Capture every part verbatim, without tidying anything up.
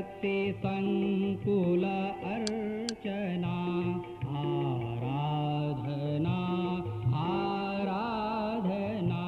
भक्ति संकुल अर्चना आराधना आराधना।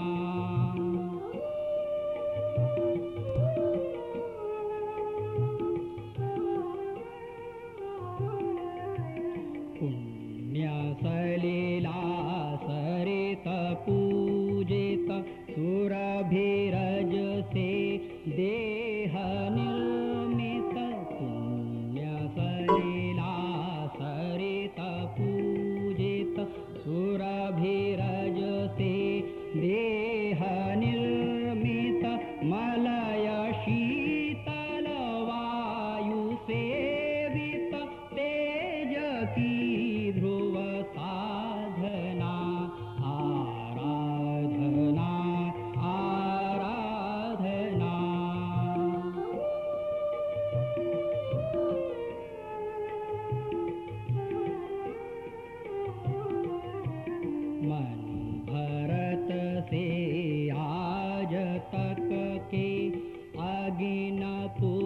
पुण्य सलीला सरित पूजित सुरभिरज से देह निर्मित। पुण्य सलीला सरित पूजित सुरभिरज से देह निर्मित। मलय शीतल वायु सेवित तेज की ध्रुव साधना आराधना आराधना। मन भरत से आज तक के अगिन